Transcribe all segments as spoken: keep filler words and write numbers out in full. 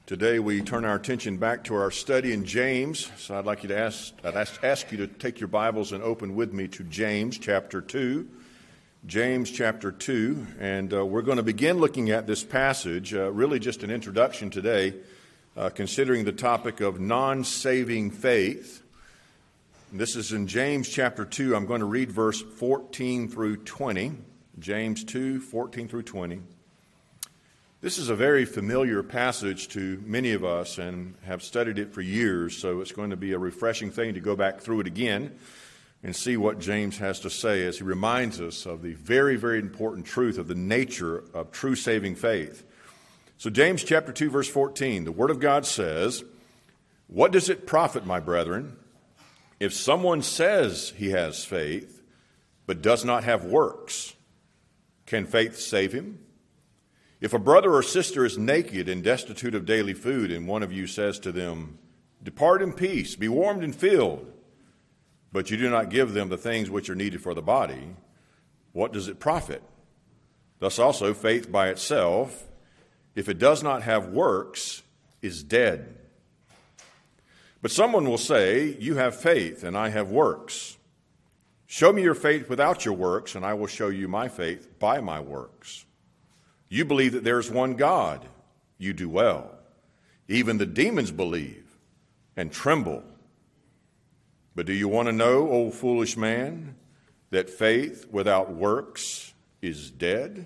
Today we turn our attention back to our study in James. So I'd like you to ask, I'd ask, ask you to take your Bibles and open with me to James chapter two. James chapter two, and uh, we're going to begin looking at this passage, uh, really just an introduction today, uh, considering the topic of non-saving faith. And this is in James chapter two. I'm going to read verse fourteen through twenty. James two, fourteen through twenty. This is a very familiar passage to many of us and have studied it for years, so it's going to be a refreshing thing to go back through it again and see what James has to say as he reminds us of the very, very important truth of the nature of true saving faith. So James chapter two, verse fourteen, the Word of God says, "What does it profit, my brethren, if someone says he has faith but does not have works? Can faith save him? If a brother or sister is naked and destitute of daily food, and one of you says to them, 'Depart in peace, be warmed and filled,' but you do not give them the things which are needed for the body, what does it profit? Thus also faith by itself, if it does not have works, is dead. But someone will say, 'You have faith, and I have works. Show me your faith without your works, and I will show you my faith by my works. You believe that there is one God. You do well. Even the demons believe and tremble. But do you want to know, O foolish man, that faith without works is dead?"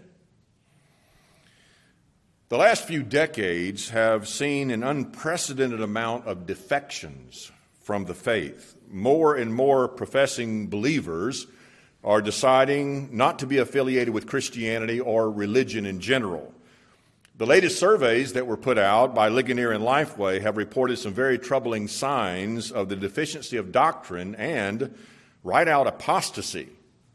The last few decades have seen an unprecedented amount of defections from the faith. More and more professing believers are deciding not to be affiliated with Christianity or religion in general. The latest surveys that were put out by Ligonier and Lifeway have reported some very troubling signs of the deficiency of doctrine and right-out apostasy.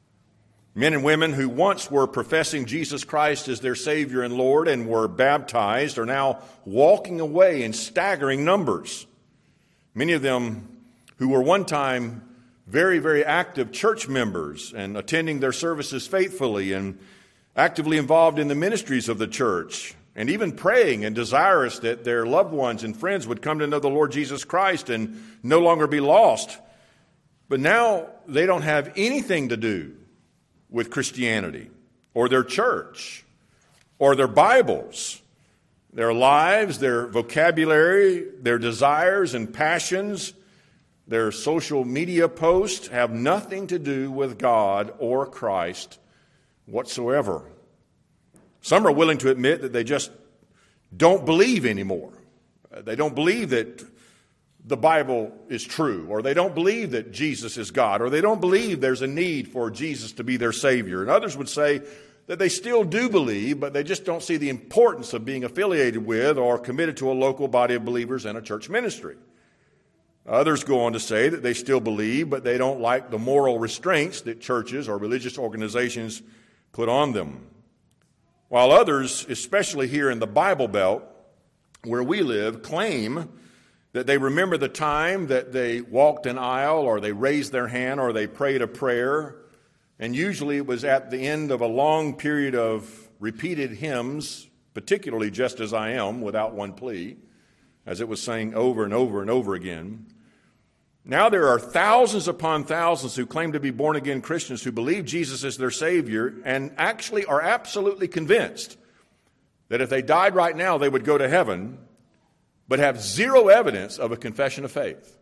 Men and women who once were professing Jesus Christ as their Savior and Lord and were baptized are now walking away in staggering numbers. Many of them who were one time very, very active church members and attending their services faithfully and actively involved in the ministries of the church and even praying and desirous that their loved ones and friends would come to know the Lord Jesus Christ and no longer be lost. But now they don't have anything to do with Christianity or their church or their Bibles. Their lives, their vocabulary, their desires and passions, their social media posts have nothing to do with God or Christ whatsoever. Some are willing to admit that they just don't believe anymore. They don't believe that the Bible is true, or they don't believe that Jesus is God, or they don't believe there's a need for Jesus to be their Savior. And others would say that they still do believe, but they just don't see the importance of being affiliated with or committed to a local body of believers and a church ministry. Others go on to say that they still believe, but they don't like the moral restraints that churches or religious organizations put on them. While others, especially here in the Bible Belt, where we live, claim that they remember the time that they walked an aisle or they raised their hand or they prayed a prayer, and usually it was at the end of a long period of repeated hymns, particularly "Just As I Am," without one plea, as it was saying over and over and over again. Now there are thousands upon thousands who claim to be born-again Christians who believe Jesus is their Savior and actually are absolutely convinced that if they died right now, they would go to heaven, but have zero evidence of a confession of faith.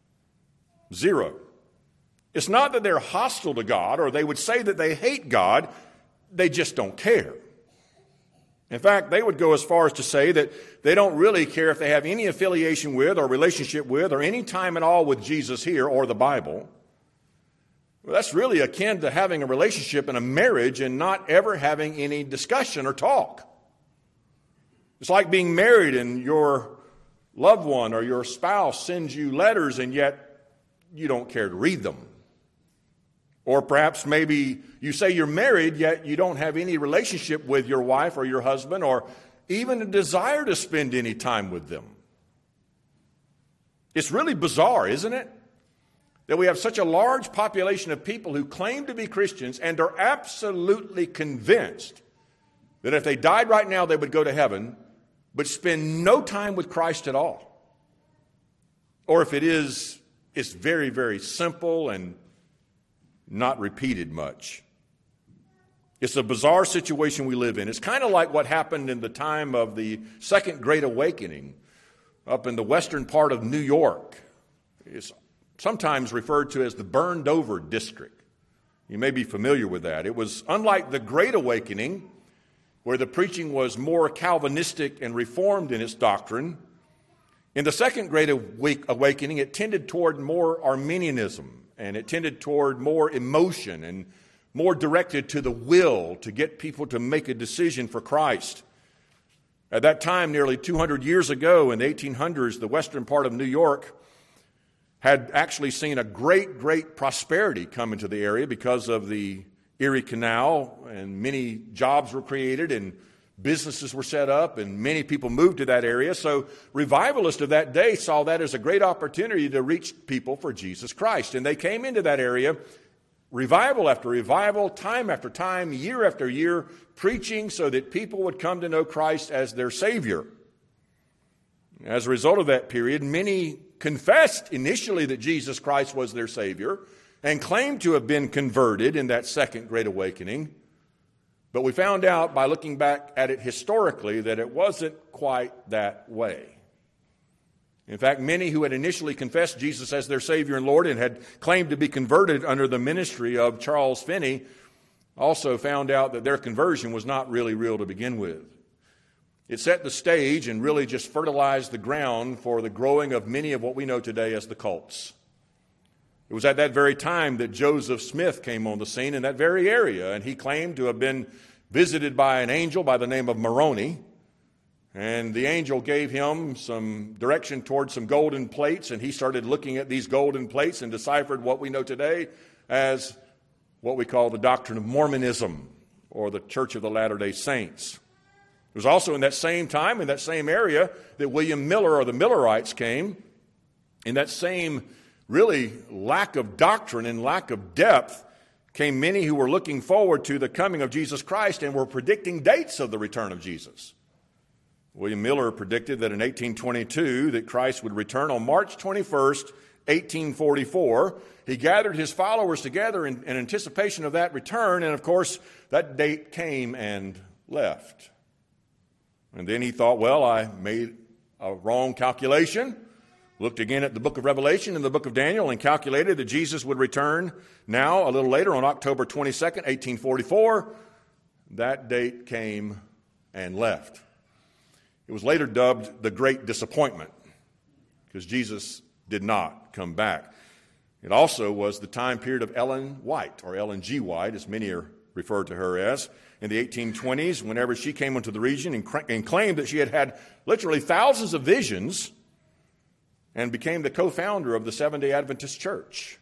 Zero. It's not that they're hostile to God or they would say that they hate God. They just don't care. In fact, they would go as far as to say that they don't really care if they have any affiliation with or relationship with or any time at all with Jesus here or the Bible. Well, that's really akin to having a relationship and a marriage and not ever having any discussion or talk. It's like being married and your loved one or your spouse sends you letters and yet you don't care to read them. Or perhaps maybe you say you're married, yet you don't have any relationship with your wife or your husband or even a desire to spend any time with them. It's really bizarre, isn't it? That we have such a large population of people who claim to be Christians and are absolutely convinced that if they died right now, they would go to heaven, but spend no time with Christ at all. Or if it is, it's very, very simple and not repeated much. It's a bizarre situation we live in. It's kind of like what happened in the time of the Second Great Awakening up in the western part of New York. It's sometimes referred to as the burned over district. You may be familiar with that. It was unlike the Great Awakening, where the preaching was more Calvinistic and reformed in its doctrine. In the Second Great Awakening, it tended toward more Arminianism, and it tended toward more emotion and more directed to the will to get people to make a decision for Christ. At that time, nearly two hundred years ago, in the eighteen hundreds, the western part of New York had actually seen a great, great prosperity come into the area because of the Erie Canal, and many jobs were created and businesses were set up and many people moved to that area. So revivalists of that day saw that as a great opportunity to reach people for Jesus Christ. And they came into that area, revival after revival, time after time, year after year, preaching so that people would come to know Christ as their Savior. As a result of that period, many confessed initially that Jesus Christ was their Savior and claimed to have been converted in that Second Great Awakening. But we found out by looking back at it historically that it wasn't quite that way. In fact, many who had initially confessed Jesus as their Savior and Lord and had claimed to be converted under the ministry of Charles Finney also found out that their conversion was not really real to begin with. It set the stage and really just fertilized the ground for the growing of many of what we know today as the cults. It was at that very time that Joseph Smith came on the scene in that very area, and he claimed to have been visited by an angel by the name of Moroni, and the angel gave him some direction towards some golden plates, and he started looking at these golden plates and deciphered what we know today as what we call the doctrine of Mormonism, or the Church of the Latter-day Saints. It was also in that same time, in that same area, that William Miller, or the Millerites, came. In that same really lack of doctrine and lack of depth came many who were looking forward to the coming of Jesus Christ and were predicting dates of the return of Jesus. William Miller predicted that in eighteen twenty-two that Christ would return on March twenty-first, eighteen forty-four. He gathered his followers together in, in anticipation of that return, and of course that date came and left. And then he thought, well, I made a wrong calculation. Looked again at the book of Revelation and the book of Daniel and calculated that Jesus would return now a little later on October twenty-second, eighteen forty-four. That date came and left. It was later dubbed the Great Disappointment because Jesus did not come back. It also was the time period of Ellen White, or Ellen G. White, as many are referred to her as, in the eighteen twenties, whenever she came into the region and, cr- and claimed that she had had literally thousands of visions and became the co-founder of the Seventh-day Adventist Church.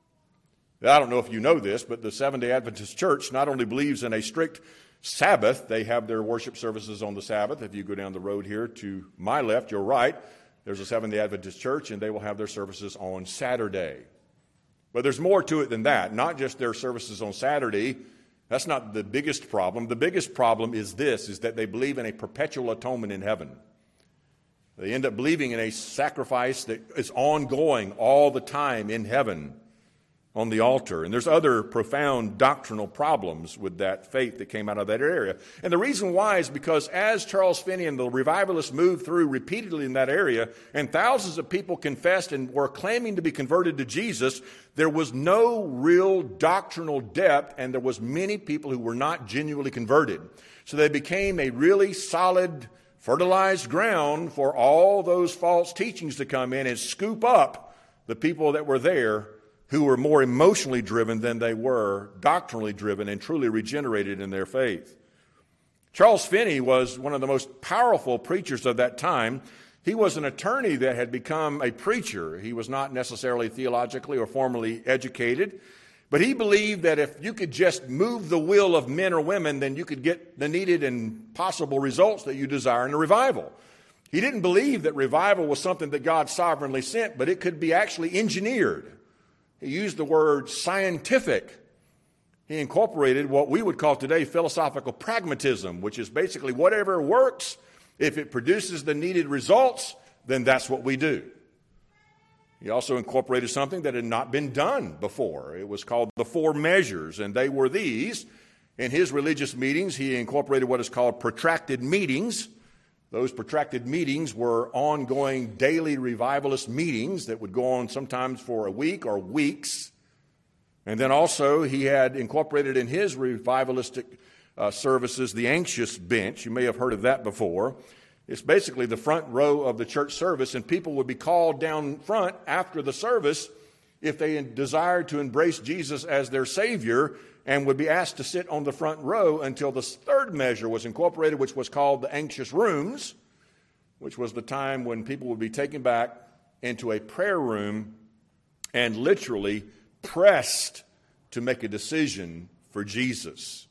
I don't know if you know this, but the Seventh-day Adventist Church not only believes in a strict Sabbath, they have their worship services on the Sabbath. If you go down the road here to my left, your right, there's a Seventh-day Adventist Church, and they will have their services on Saturday. But there's more to it than that, not just their services on Saturday. That's not the biggest problem. The biggest problem is this, is that they believe in a perpetual atonement in heaven. They end up believing in a sacrifice that is ongoing all the time in heaven on the altar. And there's other profound doctrinal problems with that faith that came out of that area. And the reason why is because as Charles Finney and the revivalists moved through repeatedly in that area, and thousands of people confessed and were claiming to be converted to Jesus, there was no real doctrinal depth, and there was many people who were not genuinely converted. So they became a really solid, fertilized ground for all those false teachings to come in and scoop up the people that were there who were more emotionally driven than they were doctrinally driven and truly regenerated in their faith. Charles Finney was one of the most powerful preachers of that time. He was an attorney that had become a preacher. He was not necessarily theologically or formally educated, but he believed that if you could just move the will of men or women, then you could get the needed and possible results that you desire in a revival. He didn't believe that revival was something that God sovereignly sent, but it could be actually engineered. He used the word scientific. He incorporated what we would call today philosophical pragmatism, which is basically whatever works If it produces the needed results, then that's what we do. He also incorporated something that had not been done before. It was called the four measures, and they were these. In his religious meetings, he incorporated what is called protracted meetings. Those protracted meetings were ongoing daily revivalist meetings that would go on sometimes for a week or weeks. And then also he had incorporated in his revivalistic uh, services the anxious bench. You may have heard of that before. It's basically the front row of the church service, and people would be called down front after the service if they desired to embrace Jesus as their Savior, and would be asked to sit on the front row until the third measure was incorporated, which was called the anxious rooms, which was the time when people would be taken back into a prayer room and literally pressed to make a decision for Jesus.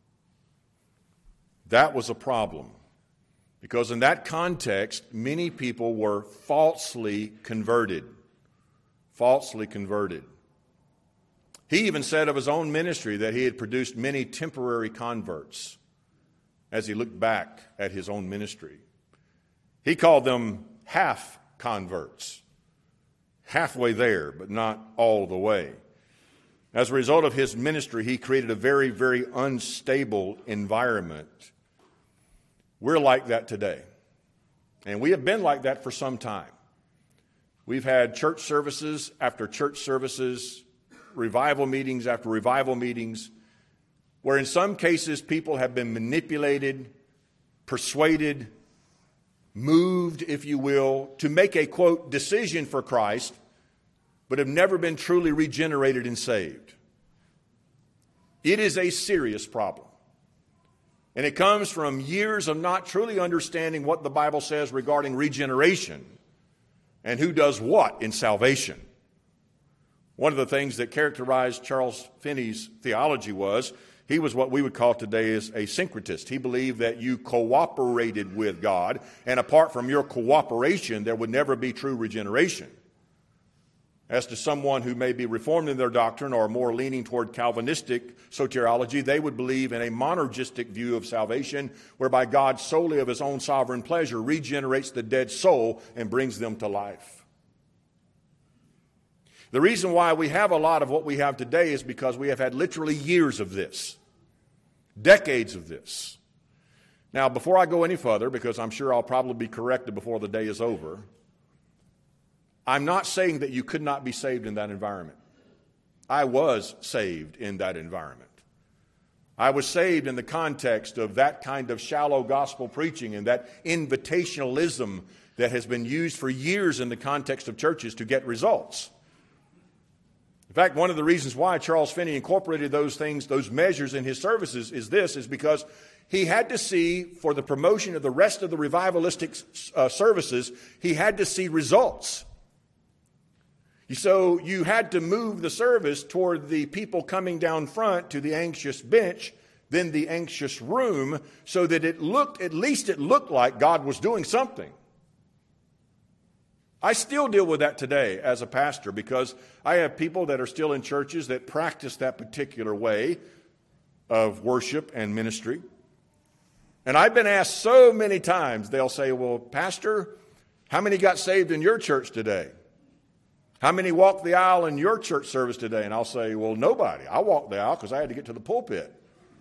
That was a problem, because in that context, many people were falsely converted. Falsely converted. He even said of his own ministry that he had produced many temporary converts as he looked back at his own ministry. He called them half converts. Halfway there, but not all the way. As a result of his ministry, he created a very, very unstable environment. We're like that today. And we have been like that for some time. We've had church services after church services, revival meetings after revival meetings, where in some cases people have been manipulated, persuaded, moved, if you will, to make a, quote, decision for Christ, but have never been truly regenerated and saved. It is a serious problem. And it comes from years of not truly understanding what the Bible says regarding regeneration and who does what in salvation. One of the things that characterized Charles Finney's theology was he was what we would call today as a syncretist. He believed that you cooperated with God, and apart from your cooperation, there would never be true regeneration. As to someone who may be reformed in their doctrine or more leaning toward Calvinistic soteriology, they would believe in a monergistic view of salvation, whereby God solely of his own sovereign pleasure regenerates the dead soul and brings them to life. The reason why we have a lot of what we have today is because we have had literally years of this, decades of this. Now, before I go any further, because I'm sure I'll probably be corrected before the day is over, I'm not saying that you could not be saved in that environment. I was saved in that environment. I was saved in the context of that kind of shallow gospel preaching and that invitationalism that has been used for years in the context of churches to get results. In fact, one of the reasons why Charles Finney incorporated those things, those measures in his services is this, is because he had to see, for the promotion of the rest of the revivalistic uh, services, he had to see results. So you had to move the service toward the people coming down front to the anxious bench, then the anxious room, so that it looked, at least it looked like God was doing something. I still deal with that today as a pastor because I have people that are still in churches that practice that particular way of worship and ministry. And I've been asked so many times, they'll say, well, Pastor, how many got saved in your church today? How many walked the aisle in your church service today? And I'll say, well, nobody. I walked the aisle because I had to get to the pulpit.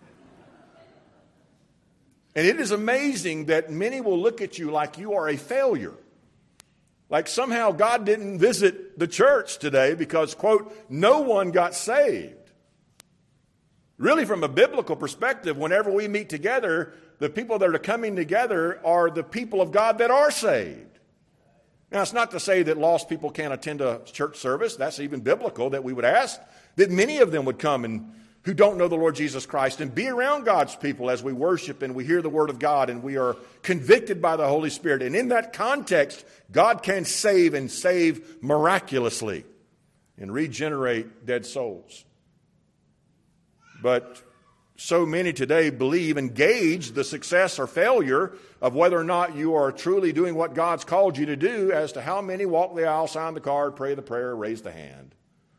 And it is amazing that many will look at you like you are a failure. Like somehow God didn't visit the church today because, quote, no one got saved. Really, from a biblical perspective, whenever we meet together, the people that are coming together are the people of God that are saved. Now, it's not to say that lost people can't attend a church service. That's even biblical, that we would ask that many of them would come and who don't know the Lord Jesus Christ and be around God's people as we worship and we hear the Word of God and we are convicted by the Holy Spirit. And in that context, God can save and save miraculously and regenerate dead souls. But so many today believe and gauge the success or failure of whether or not you are truly doing what God's called you to do as to how many walk the aisle, sign the card, pray the prayer, raise the hand.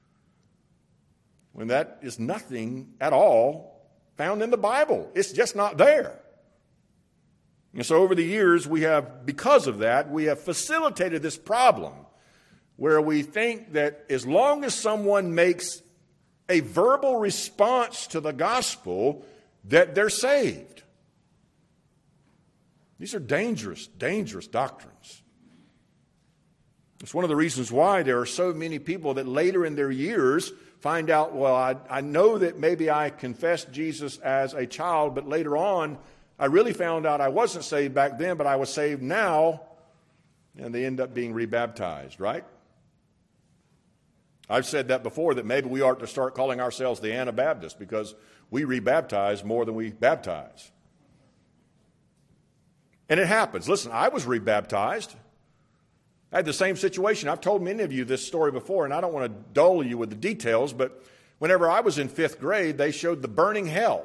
When that is nothing at all found in the Bible. It's just not there. And so over the years, we have, because of that, we have facilitated this problem where we think that as long as someone makes a verbal response to the gospel, that they're saved. These are dangerous, dangerous doctrines. It's one of the reasons why there are so many people that later in their years find out, well, I, I know that maybe I confessed Jesus as a child, but later on, I really found out I wasn't saved back then, but I was saved now, and they end up being rebaptized, right? I've said that before, that maybe we ought to start calling ourselves the Anabaptists because we rebaptize more than we baptize. And it happens. Listen, I was rebaptized. I had the same situation. I've told many of you this story before, and I don't want to dull you with the details, but whenever I was in fifth grade, they showed the burning hell.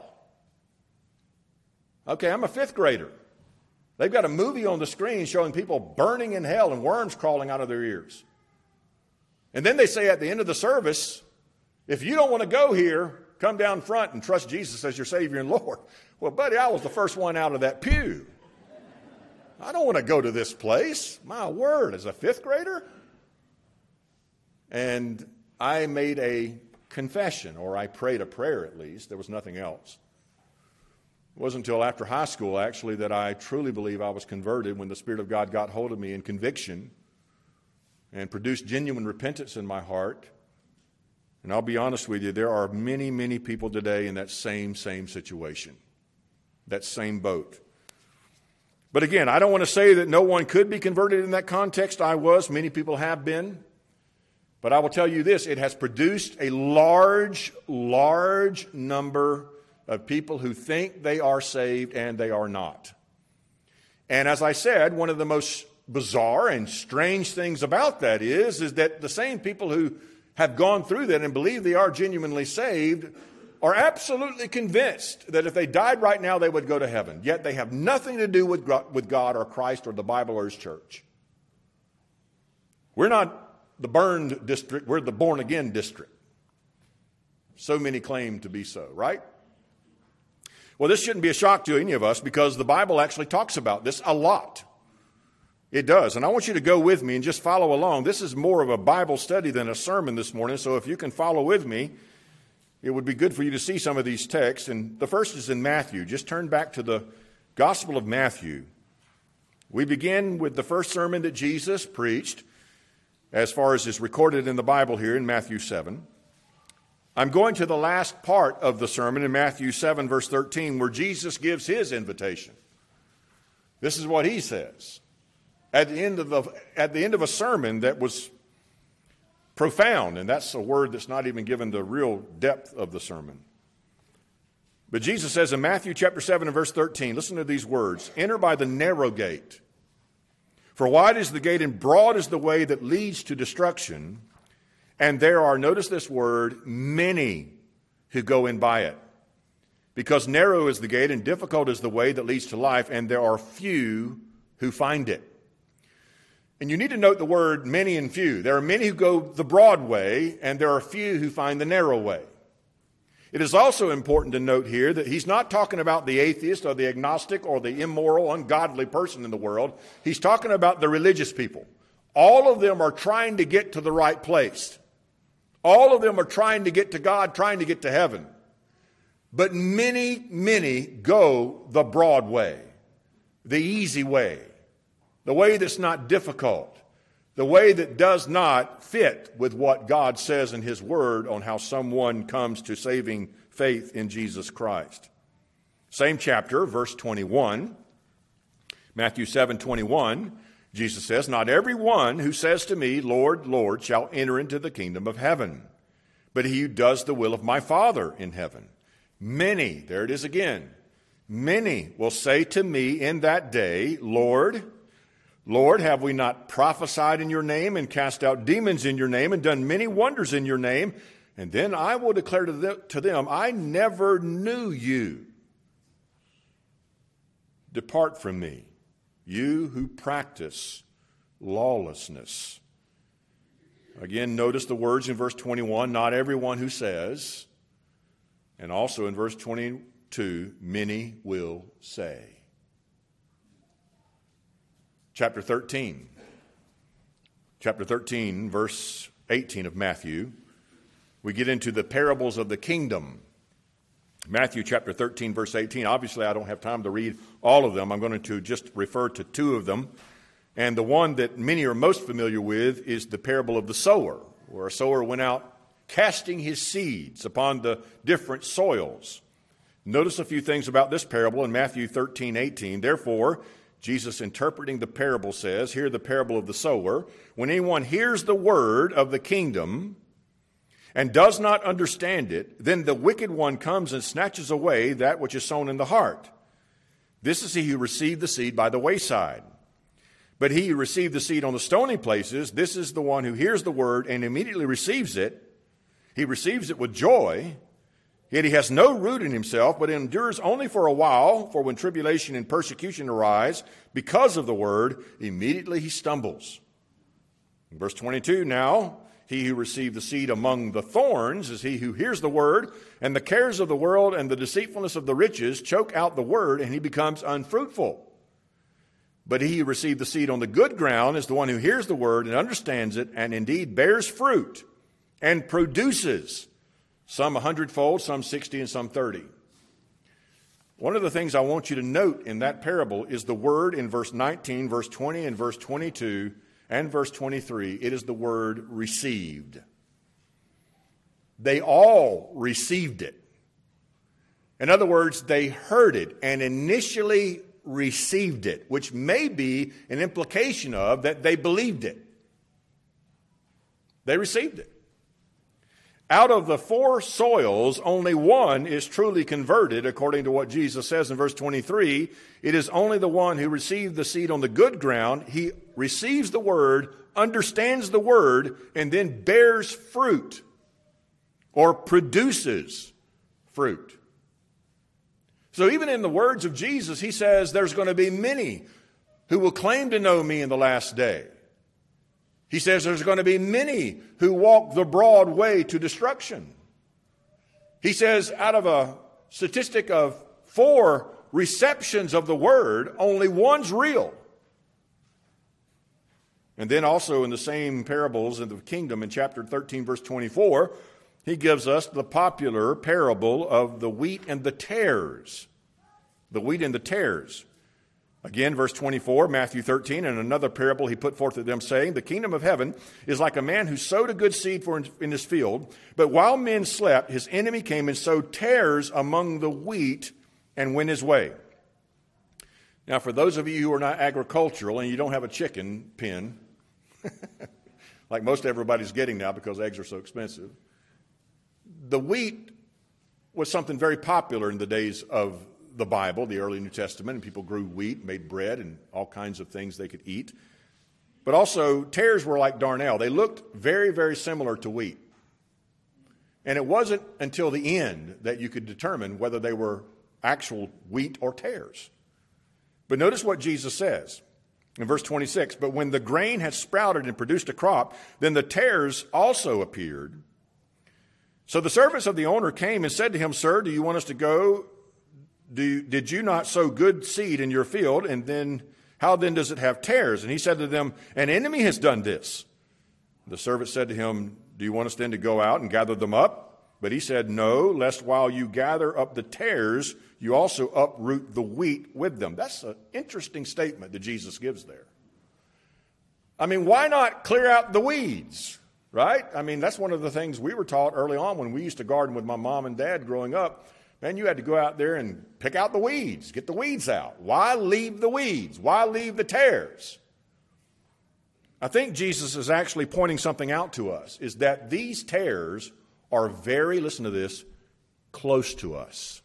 Okay, I'm a fifth grader. They've got a movie on the screen showing people burning in hell and worms crawling out of their ears. And then they say at the end of the service, if you don't want to go here, come down front and trust Jesus as your Savior and Lord. Well, buddy, I was the first one out of that pew. I don't want to go to this place. My word, as a fifth grader? And I made a confession, or I prayed a prayer at least. There was nothing else. It wasn't until after high school, actually, that I truly believe I was converted when the Spirit of God got hold of me in conviction and produced genuine repentance in my heart. And I'll be honest with you, there are many, many people today in that same, same situation, that same boat. But again, I don't want to say that no one could be converted in that context. I was. Many people have been. But I will tell you this, it has produced a large, large number of people who think they are saved and they are not. And as I said, one of the most bizarre and strange things about that is, is that the same people who have gone through that and believe they are genuinely saved are absolutely convinced that if they died right now, they would go to heaven. Yet they have nothing to do with God, with God or Christ or the Bible or His church. We're not the burned district, we're the born-again district. So many claim to be so, right? Well, this shouldn't be a shock to any of us because the Bible actually talks about this a lot. It does. And I want you to go with me and just follow along. This is more of a Bible study than a sermon this morning, so if you can follow with me, it would be good for you to see some of these texts. And the first is in Matthew. Just turn back to the Gospel of Matthew. We begin with the first sermon that Jesus preached, as far as is recorded in the Bible here in Matthew seven. I'm going to the last part of the sermon in Matthew seven, verse thirteen, where Jesus gives His invitation. This is what He says. At the end of the, at the end of a sermon that was profound, and that's a word that's not even given the real depth of the sermon. But Jesus says in Matthew chapter seven and verse thirteen, listen to these words, "Enter by the narrow gate. For wide is the gate and broad is the way that leads to destruction, and there are," notice this word, "many who go in by it. Because narrow is the gate and difficult is the way that leads to life, and there are few who find it." And you need to note the word many and few. There are many who go the broad way, and there are few who find the narrow way. It is also important to note here that He's not talking about the atheist or the agnostic or the immoral, ungodly person in the world. He's talking about the religious people. All of them are trying to get to the right place. All of them are trying to get to God, trying to get to heaven. But many, many go the broad way, the easy way, the way that's not difficult, the way that does not fit with what God says in His Word on how someone comes to saving faith in Jesus Christ. Same chapter, verse twenty-one, Matthew seven twenty-one, Jesus says, "Not every one who says to me, 'Lord, Lord,' shall enter into the kingdom of heaven, but he who does the will of my Father in heaven. Many," there it is again, "many will say to me in that day, 'Lord, Lord, have we not prophesied in your name and cast out demons in your name and done many wonders in your name?' And then I will declare to them, 'I never knew you. Depart from me, you who practice lawlessness.'" Again, notice the words in verse twenty-one, "Not everyone who says," and also in verse twenty-two, "Many will say." chapter thirteen. Chapter thirteen, verse eighteen of Matthew. We get into the parables of the kingdom. Matthew chapter thirteen, verse eighteen. Obviously, I don't have time to read all of them. I'm going to just refer to two of them. And the one that many are most familiar with is the parable of the sower, where a sower went out casting his seeds upon the different soils. Notice a few things about this parable in Matthew thirteen, eighteen. Therefore, Jesus, interpreting the parable, says, hear the parable of the sower. When anyone hears the word of the kingdom and does not understand it, then the wicked one comes and snatches away that which is sown in the heart. This is he who received the seed by the wayside. But he who received the seed on the stony places, this is the one who hears the word and immediately receives it. He receives it with joy, yet he has no root in himself, but endures only for a while. For when tribulation and persecution arise because of the word, immediately he stumbles. In verse twenty-two, now he who received the seed among the thorns is he who hears the word, and the cares of the world and the deceitfulness of the riches choke out the word, and he becomes unfruitful. But he who received the seed on the good ground is the one who hears the word and understands it, and indeed bears fruit and produces, some a hundredfold, some sixty, and some thirty. One of the things I want you to note in that parable is the word in verse nineteen, verse twenty, and verse twenty-two, and verse twenty-three. It is the word received. They all received it. In other words, they heard it and initially received it, which may be an implication of that they believed it. They received it. Out of the four soils, only one is truly converted, according to what Jesus says in verse twenty-three. It is only the one who received the seed on the good ground. He receives the word, understands the word, and then bears fruit or produces fruit. So even in the words of Jesus, he says there's going to be many who will claim to know me in the last day. He says there's going to be many who walk the broad way to destruction. He says out of a statistic of four receptions of the word, only one's real. And then also in the same parables in the kingdom in chapter thirteen, verse twenty-four, he gives us the popular parable of the wheat and the tares. The wheat and the tares. Again, verse twenty-four, Matthew thirteen, and another parable he put forth to them, saying, the kingdom of heaven is like a man who sowed a good seed for in his field, but while men slept, his enemy came and sowed tares among the wheat and went his way. Now, for those of you who are not agricultural and you don't have a chicken pen, like most everybody's getting now because eggs are so expensive, the wheat was something very popular in the days of the Bible, the early New Testament, and people grew wheat, made bread, and all kinds of things they could eat. But also, tares were like darnel. They looked very, very similar to wheat. And it wasn't until the end that you could determine whether they were actual wheat or tares. But notice what Jesus says in verse twenty-six, but when the grain had sprouted and produced a crop, then the tares also appeared. So the servants of the owner came and said to him, sir, do you want us to go? Do, did you not sow good seed in your field? And then, how then does it have tares? And he said to them, an enemy has done this. The servant said to him, do you want us then to go out and gather them up? But he said, no, lest while you gather up the tares, you also uproot the wheat with them. That's an interesting statement that Jesus gives there. I mean, why not clear out the weeds, right? I mean, that's one of the things we were taught early on when we used to garden with my mom and dad growing up. Man, you had to go out there and pick out the weeds, get the weeds out. Why leave the weeds? Why leave the tares? I think Jesus is actually pointing something out to us, is that these tares are very, listen to this, close to us.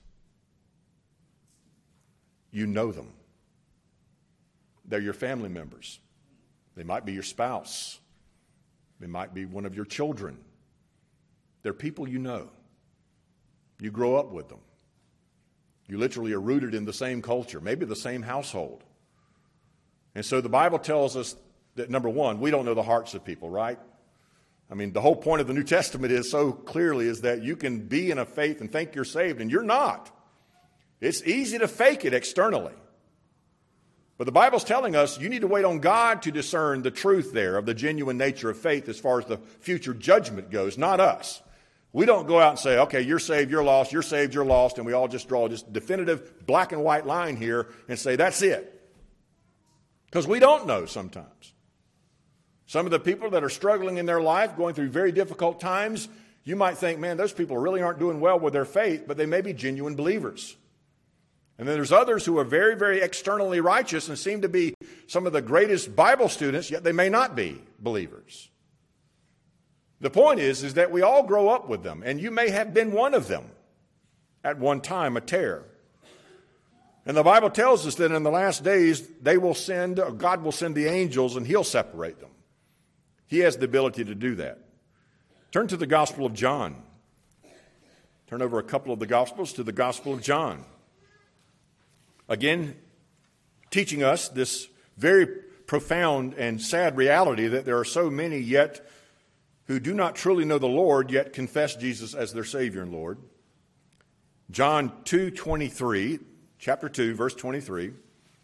You know them. They're your family members. They might be your spouse. They might be one of your children. They're people you know. You grow up with them. You literally are rooted in the same culture, maybe the same household. And so the Bible tells us that, number one, we don't know the hearts of people, right? I mean, the whole point of the New Testament is so clearly is that you can be in a faith and think you're saved, and you're not. It's easy to fake it externally. But the Bible's telling us you need to wait on God to discern the truth there of the genuine nature of faith as far as the future judgment goes, not us. We don't go out and say, okay, you're saved, you're lost, you're saved, you're lost, and we all just draw this definitive black and white line here and say, that's it. Because we don't know sometimes. Some of the people that are struggling in their life, going through very difficult times, you might think, man, those people really aren't doing well with their faith, but they may be genuine believers. And then there's others who are very, very externally righteous and seem to be some of the greatest Bible students, yet they may not be believers. The point is, is that we all grow up with them, and you may have been one of them at one time, a tare. And the Bible tells us that in the last days, they will send, or God will send the angels, and He'll separate them. He has the ability to do that. Turn to the Gospel of John. Turn over a couple of the Gospels to the Gospel of John. Again, teaching us this very profound and sad reality that there are so many yet who do not truly know the Lord, yet confess Jesus as their Savior and Lord. John two twenty-three, chapter two, verse twenty-three.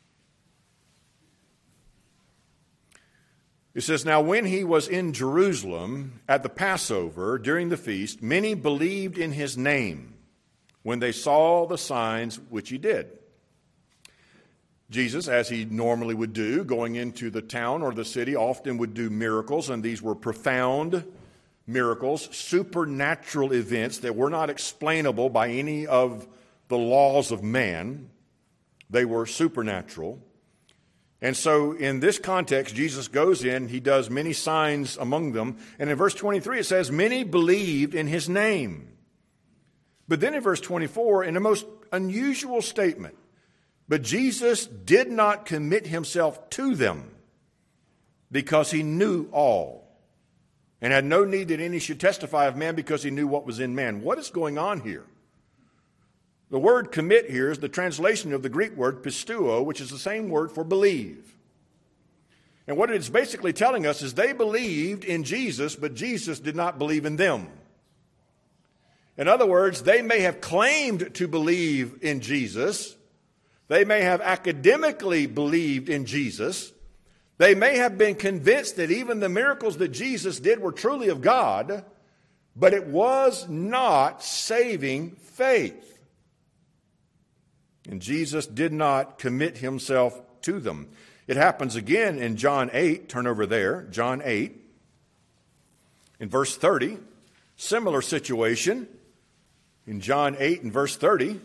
It says, now when he was in Jerusalem at the Passover during the feast, many believed in his name when they saw the signs which he did. Jesus, as he normally would do, going into the town or the city, often would do miracles, and these were profound miracles, supernatural events that were not explainable by any of the laws of man. They were supernatural. And so in this context, Jesus goes in, he does many signs among them, and in verse twenty-three it says, many believed in his name. But then in verse twenty-four, in a most unusual statement, but Jesus did not commit himself to them because he knew all and had no need that any should testify of man because he knew what was in man. What is going on here? The word commit here is the translation of the Greek word pisteuo, which is the same word for believe. And what it's basically telling us is they believed in Jesus, but Jesus did not believe in them. In other words, they may have claimed to believe in Jesus. They may have academically believed in Jesus. They may have been convinced that even the miracles that Jesus did were truly of God, but it was not saving faith. And Jesus did not commit himself to them. It happens again in John eight. Turn over there, John eight. In verse thirty, similar situation. In John eight and verse thirty,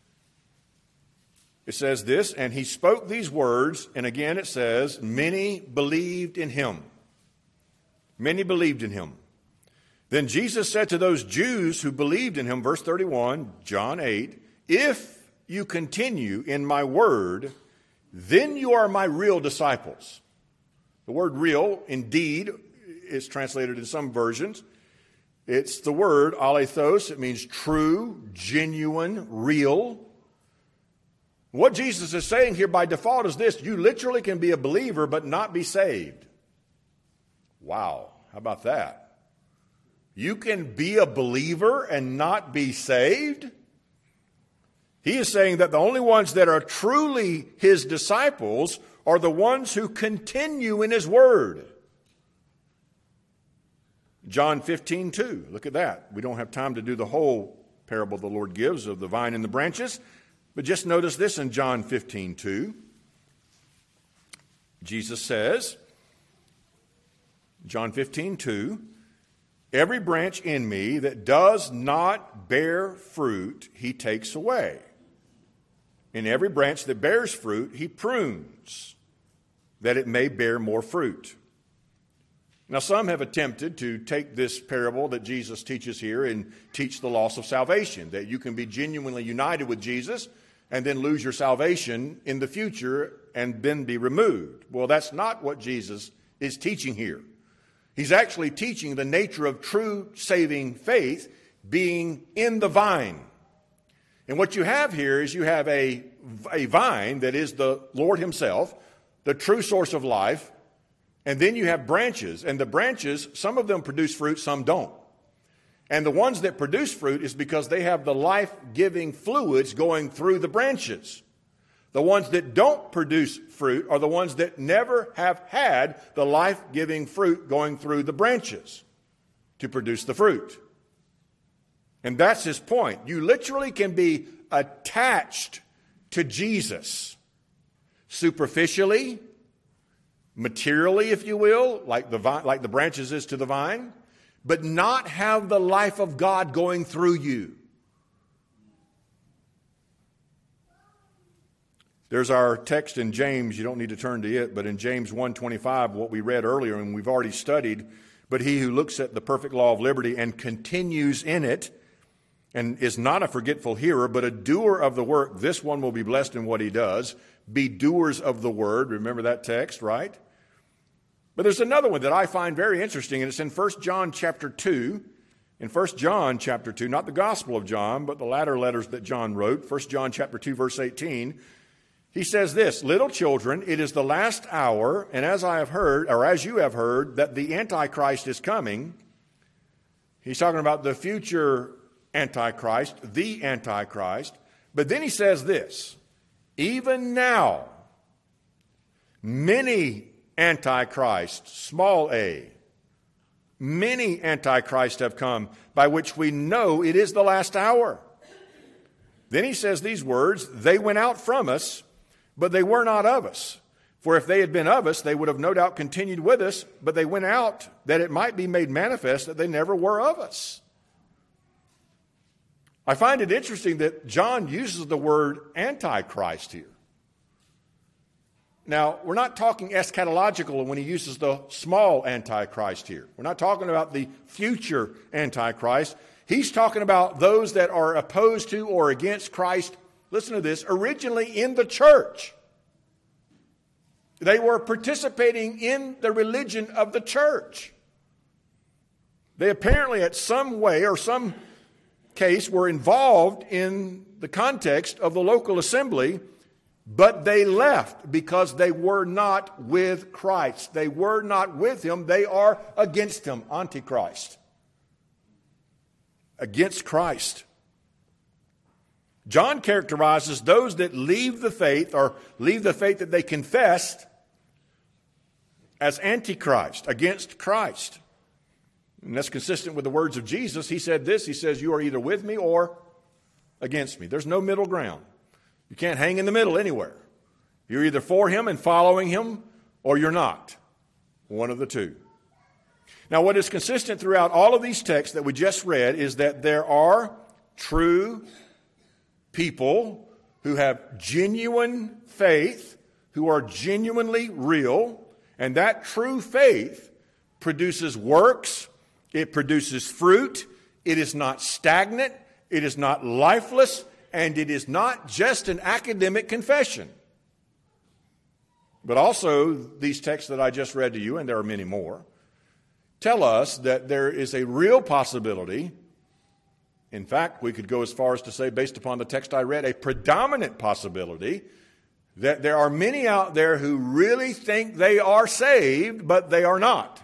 it says this, and he spoke these words, and again it says, many believed in him. Many believed in him. Then Jesus said to those Jews who believed in him, verse thirty-one, John eight, if you continue in my word, then you are my real disciples. The word real, indeed, is translated in some versions. It's the word alethos. It means true, genuine, real. What Jesus is saying here by default is this: you literally can be a believer but not be saved. Wow, how about that? You can be a believer and not be saved? He is saying that the only ones that are truly his disciples are the ones who continue in his word. John fifteen two, look at that. We don't have time to do the whole parable the Lord gives of the vine and the branches, but just notice this in John fifteen two. Jesus says, John fifteen two, every branch in me that does not bear fruit, he takes away. In every branch that bears fruit, he prunes, that it may bear more fruit. Now, some have attempted to take this parable that Jesus teaches here and teach the loss of salvation, that you can be genuinely united with Jesus and then lose your salvation in the future and then be removed. Well, that's not what Jesus is teaching here. He's actually teaching the nature of true saving faith being in the vine. And what you have here is you have a, a vine that is the Lord himself, the true source of life, and then you have branches. And the branches, some of them produce fruit, some don't. And the ones that produce fruit is because they have the life-giving fluids going through the branches. The ones that don't produce fruit are the ones that never have had the life-giving fruit going through the branches to produce the fruit. And that's his point. You literally can be attached to Jesus superficially, materially, if you will, like the vine, like the branches is to the vine, but not have the life of God going through you. There's our text in James. You don't need to turn to it, but in James one twenty-five, what we read earlier, and we've already studied, but he who looks at the perfect law of liberty and continues in it, and is not a forgetful hearer, but a doer of the work, this one will be blessed in what he does. Be doers of the word. Remember that text, right? But there's another one that I find very interesting, and it's in First John chapter two. In First John chapter two, not the Gospel of John, but the latter letters that John wrote, First John chapter two, verse eighteen, he says this, little children, it is the last hour, and as I have heard, or as you have heard, that the Antichrist is coming. He's talking about the future Antichrist, the Antichrist. But then he says this, even now, many Antichrists, small a, many Antichrists have come, by which we know it is the last hour. Then he says these words, they went out from us, but they were not of us. For if they had been of us, they would have no doubt continued with us, but they went out that it might be made manifest that they never were of us. I find it interesting that John uses the word Antichrist here. Now, we're not talking eschatological when he uses the small Antichrist here. We're not talking about the future Antichrist. He's talking about those that are opposed to or against Christ, listen to this, originally in the church. They were participating in the religion of the church. They apparently, at some way or some case, were involved in the context of the local assembly, but they left because they were not with Christ. They were not with him. They are against him, Antichrist. Against Christ. John characterizes those that leave the faith or leave the faith that they confessed as Antichrist, against Christ. And that's consistent with the words of Jesus. He said this, he says, you are either with me or against me. There's no middle ground. You can't hang in the middle anywhere. You're either for him and following him, or you're not. One of the two. Now, what is consistent throughout all of these texts that we just read is that there are true people who have genuine faith, who are genuinely real, and that true faith produces works. It produces fruit. It is not stagnant. It is not lifeless. And it is not just an academic confession. But also, these texts that I just read to you, and there are many more, tell us that there is a real possibility. In fact, we could go as far as to say, based upon the text I read, a predominant possibility that there are many out there who really think they are saved, but they are not.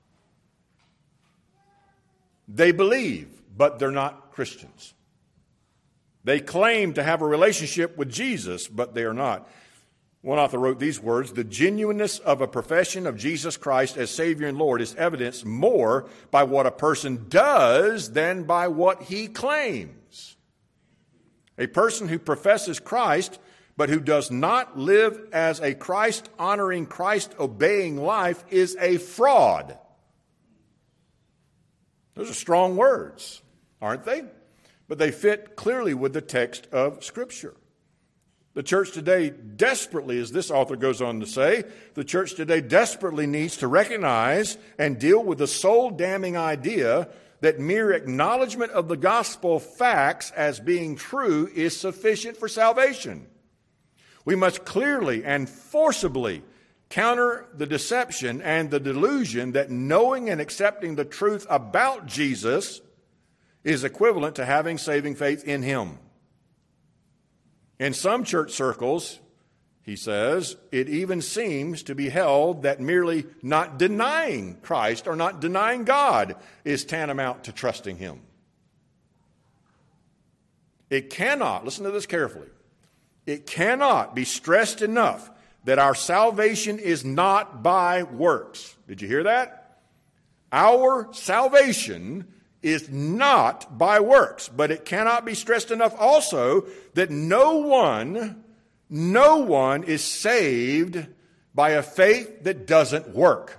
They believe, but they're not Christians. They claim to have a relationship with Jesus, but they are not. One author wrote these words, the genuineness of a profession of Jesus Christ as Savior and Lord is evidenced more by what a person does than by what he claims. A person who professes Christ, but who does not live as a Christ-honoring, Christ-obeying life is a fraud. Those are strong words, aren't they? But they fit clearly with the text of Scripture. The church today desperately, as this author goes on to say, the church today desperately needs to recognize and deal with the soul-damning idea that mere acknowledgement of the gospel facts as being true is sufficient for salvation. We must clearly and forcibly counter the deception and the delusion that knowing and accepting the truth about Jesus is equivalent to having saving faith in him. In some church circles, he says, it even seems to be held that merely not denying Christ or not denying God is tantamount to trusting him. It cannot, listen to this carefully, It cannot be stressed enough that our salvation is not by works. Did you hear that? Our salvation is not by works. But it cannot be stressed enough also that no one, no one is saved by a faith that doesn't work.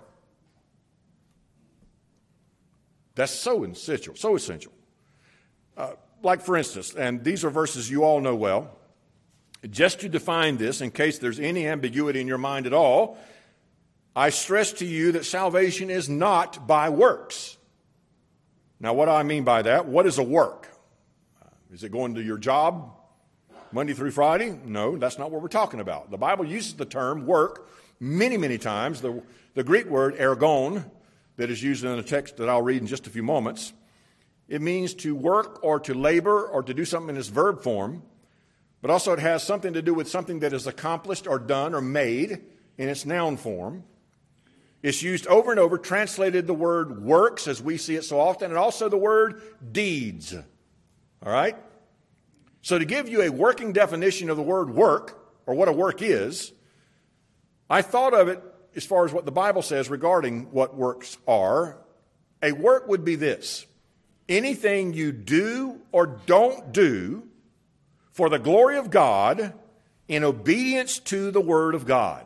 That's so essential, so essential. Uh, like for instance, and these are verses you all know well, just to define this, in case there's any ambiguity in your mind at all, I stress to you that salvation is not by works. Now, what do I mean by that? What is a work? Is it going to your job Monday through Friday? No, that's not what we're talking about. The Bible uses the term work many, many times. The, the Greek word ergon, that is used in the text that I'll read in just a few moments, it means to work or to labor or to do something in its verb form. But also it has something to do with something that is accomplished or done or made in its noun form. It's used over and over, translated the word works as we see it so often, and also the word deeds. All right? So to give you a working definition of the word work, or what a work is, I thought of it as far as what the Bible says regarding what works are. A work would be this: anything you do or don't do for the glory of God in obedience to the Word of God.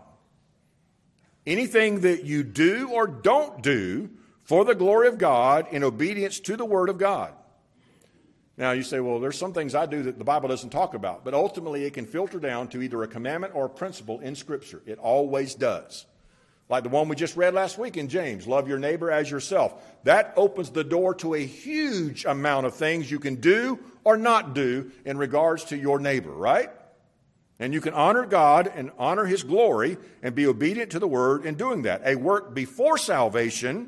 Anything that you do or don't do for the glory of God in obedience to the Word of God. Now you say, well, there's some things I do that the Bible doesn't talk about, but ultimately it can filter down to either a commandment or a principle in Scripture. It always does. Like the one we just read last week in James, love your neighbor as yourself. That opens the door to a huge amount of things you can do or not do in regards to your neighbor, right? And you can honor God and honor His glory and be obedient to the Word in doing that. A work before salvation,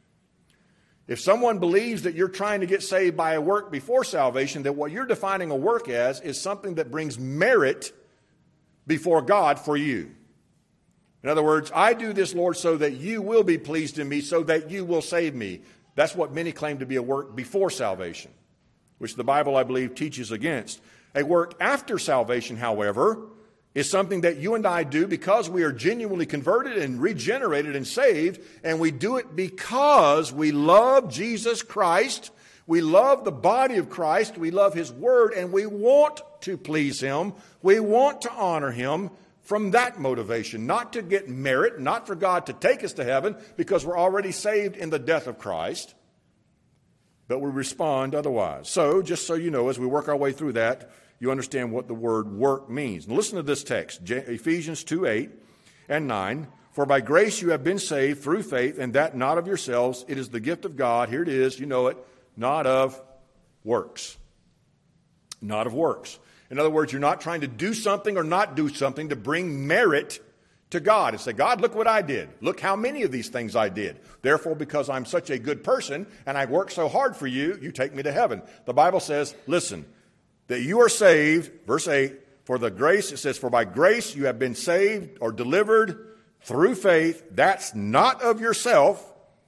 if someone believes that you're trying to get saved by a work before salvation, that what you're defining a work as is something that brings merit before God for you. In other words, I do this, Lord, so that you will be pleased in me, so that you will save me. That's what many claim to be a work before salvation, which the Bible, I believe, teaches against. A work after salvation, however, is something that you and I do because we are genuinely converted and regenerated and saved, and we do it because we love Jesus Christ, we love the body of Christ, we love His Word, and we want to please Him, we want to honor Him from that motivation, not to get merit, not for God to take us to heaven because we're already saved in the death of Christ, but we respond otherwise. So, just so you know, as we work our way through that, you understand what the word work means. Now listen to this text, Ephesians two, eight and nine. For by grace you have been saved through faith, and that not of yourselves. It is the gift of God. Here it is, you know it, not of works. Not of works. In other words, you're not trying to do something or not do something to bring merit to God and say, God, look what I did. Look how many of these things I did. Therefore, because I'm such a good person and I worked so hard for you, you take me to heaven. The Bible says, listen, that you are saved, verse eight, for the grace, it says, for by grace you have been saved or delivered through faith. That's not of yourself.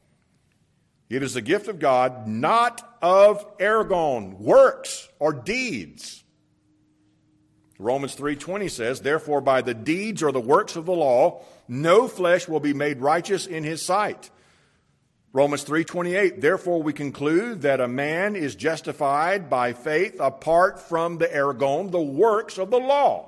It is the gift of God, not of ergon, works or deeds. Romans three twenty says, therefore by the deeds or the works of the law, no flesh will be made righteous in his sight. Romans three twenty-eight, therefore we conclude that a man is justified by faith apart from the ergon, the works of the law.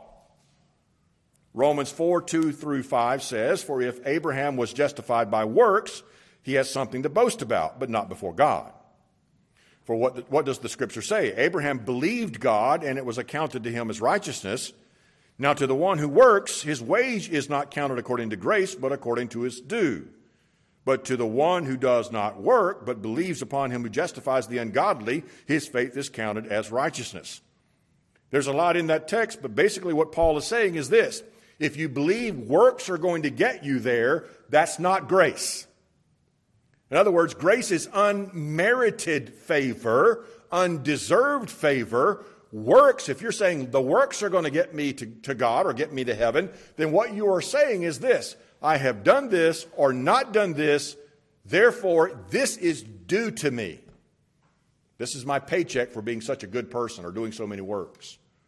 Romans four two through five says, for if Abraham was justified by works, he has something to boast about, but not before God. For what, what does the Scripture say? Abraham believed God, and it was accounted to him as righteousness. Now to the one who works, his wage is not counted according to grace, but according to his due. But to the one who does not work, but believes upon him who justifies the ungodly, his faith is counted as righteousness. There's a lot in that text, but basically what Paul is saying is this. If you believe works are going to get you there, that's not grace. In other words, grace is unmerited favor, undeserved favor. Works, if you're saying the works are going to get me to, to God or get me to heaven, then what you are saying is this. I have done this or not done this, therefore this is due to me. This is my paycheck for being such a good person or doing so many works.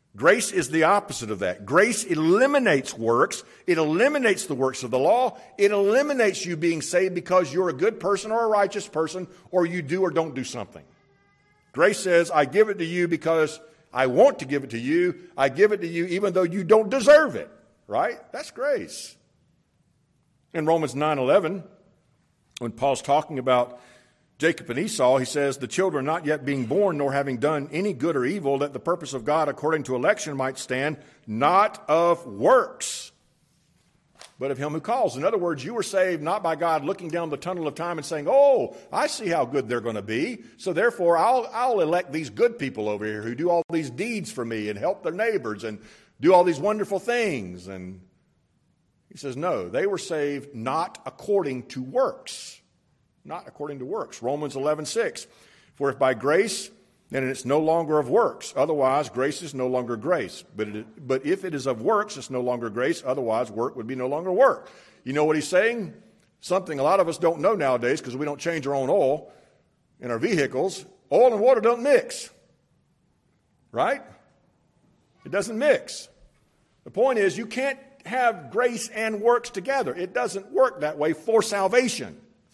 Grace is the opposite of that. Grace eliminates works. It eliminates the works of the law. It eliminates you being saved because you're a good person or a righteous person, or you do or don't do something. Grace says, I give it to you because I want to give it to you. I give it to you even though you don't deserve it. Right? That's grace. In Romans nine eleven, when Paul's talking about Jacob and Esau, he says, the children not yet being born, nor having done any good or evil, that the purpose of God according to election might stand, not of works, but of him who calls. In other words, you were saved not by God looking down the tunnel of time and saying, oh, I see how good they're going to be, so therefore I'll, I'll elect these good people over here who do all these deeds for me and help their neighbors and do all these wonderful things. And he says, no, they were saved not according to works. Not according to works. Romans eleven six. For if by grace, then it's no longer of works. Otherwise, grace is no longer grace. But it, but if it is of works, it's no longer grace. Otherwise, work would be no longer work. You know what he's saying? Something a lot of us don't know nowadays because we don't change our own oil in our vehicles. Oil and water don't mix. Right? It doesn't mix. The point is, you can't have grace and works together. It doesn't work that way for salvation.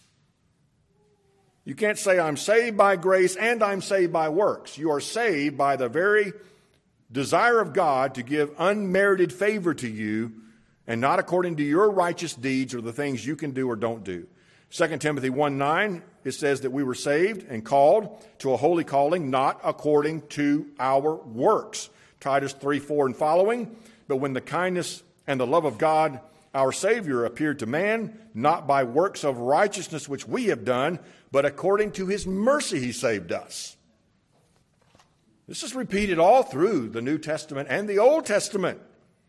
You can't say, I'm saved by grace and I'm saved by works. You are saved by the very desire of God to give unmerited favor to you and not according to your righteous deeds or the things you can do or don't do. Second Timothy one nine, it says that we were saved and called to a holy calling, not according to our works. Titus three four and following, but when the kindness and the love of God our Savior appeared to man, not by works of righteousness which we have done, but according to his mercy he saved us. This is repeated all through the New Testament and the Old Testament.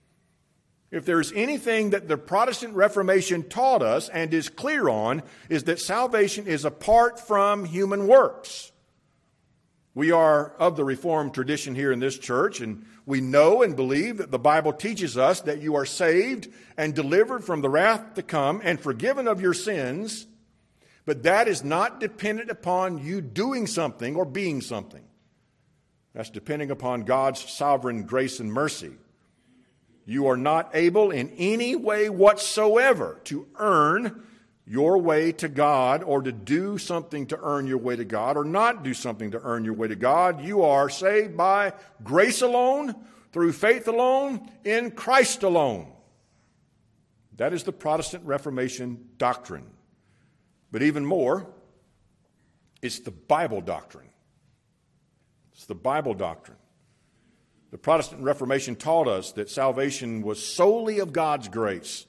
If there's anything that the Protestant Reformation taught us and is clear on, is that salvation is apart from human works. We are of the Reformed tradition here in this church, and we know and believe that the Bible teaches us that you are saved and delivered from the wrath to come and forgiven of your sins, but that is not dependent upon you doing something or being something. That's depending upon God's sovereign grace and mercy. You are not able in any way whatsoever to earn your way to God or to do something to earn your way to God or not do something to earn your way to God. You are saved by grace alone, through faith alone, in Christ alone. That is the Protestant Reformation doctrine. But even more, it's the Bible doctrine. It's the Bible doctrine. The Protestant Reformation taught us that salvation was solely of God's grace.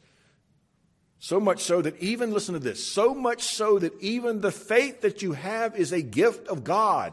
So much so that even, listen to this, so much so that even the faith that you have is a gift of God.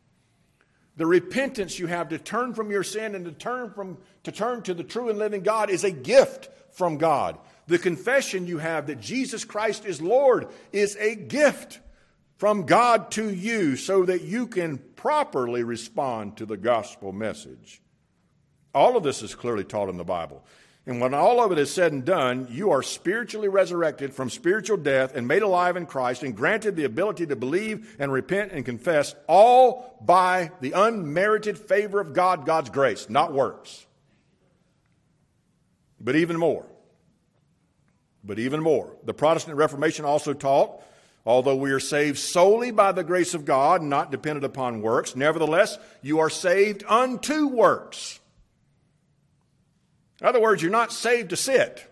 The repentance you have to turn from your sin and to turn from to turn to the true and living God is a gift from God. The confession you have that Jesus Christ is Lord is a gift from God to you so that you can properly respond to the gospel message. All of this is clearly taught in the Bible. And when all of it is said and done, you are spiritually resurrected from spiritual death and made alive in Christ and granted the ability to believe and repent and confess, all by the unmerited favor of God, God's grace, not works. But even more, but even more, the Protestant Reformation also taught, although we are saved solely by the grace of God, not dependent upon works, nevertheless, you are saved unto works. In other words, you're not saved to sit.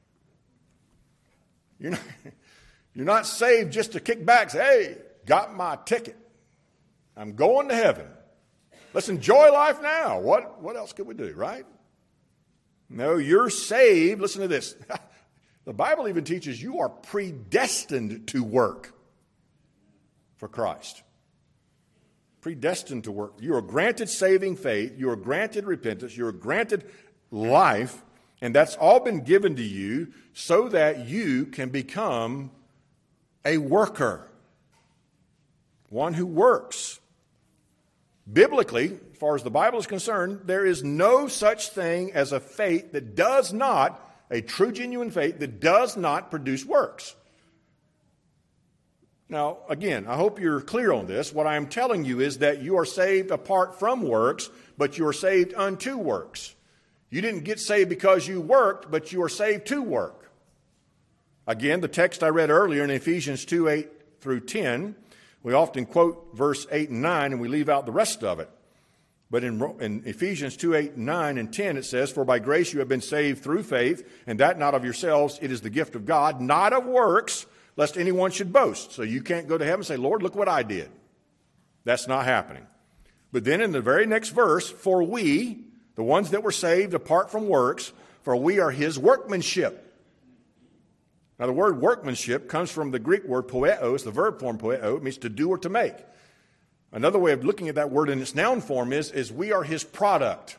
You're not, you're not saved just to kick back and say, hey, got my ticket. I'm going to heaven. Let's enjoy life now. What, what else could we do, right? No, you're saved. Listen to this. The Bible even teaches you are predestined to work for Christ. Predestined to work. You are granted saving faith. You are granted repentance. You are granted life, and that's all been given to you so that you can become a worker, one who works. Biblically, as far as the Bible is concerned, there is no such thing as a faith that does not, a true genuine faith that does not produce works. Now, again, I hope you're clear on this. What I am telling you is that you are saved apart from works, but you are saved unto works. You didn't get saved because you worked, but you are saved to work. Again, the text I read earlier in Ephesians two, eight through ten, we often quote verse eight and nine, and we leave out the rest of it. But in, in Ephesians two, eight, nine, and ten, it says, "For by grace you have been saved through faith, and that not of yourselves, it is the gift of God, not of works, lest anyone should boast." So you can't go to heaven and say, "Lord, look what I did." That's not happening. But then in the very next verse, "For we," the ones that were saved apart from works, "for we are his workmanship." Now the word workmanship comes from the Greek word poios, the verb form poieo. It means to do or to make. Another way of looking at that word in its noun form is, is we are his product.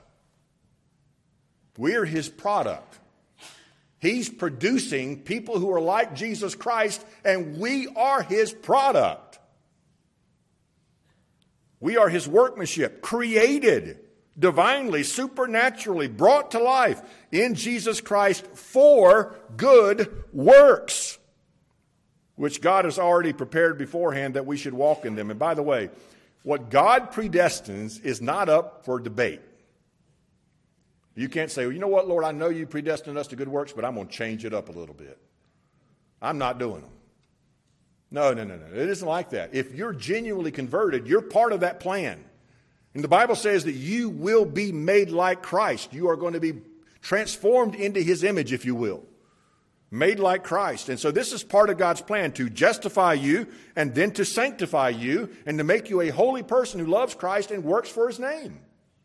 We are his product. He's producing people who are like Jesus Christ, and we are his product. We are his workmanship, created divinely, supernaturally, brought to life in Jesus Christ for good works, which God has already prepared beforehand that we should walk in them. And by the way, what God predestines is not up for debate. You can't say, "Well, you know what, Lord, I know you predestined us to good works, but I'm going to change it up a little bit. I'm not doing them." No, no, no, no. It isn't like that. If you're genuinely converted, you're part of that plan. And the Bible says that you will be made like Christ. You are going to be transformed into his image, if you will. Made like Christ. And so this is part of God's plan, to justify you and then to sanctify you and to make you a holy person who loves Christ and works for his name.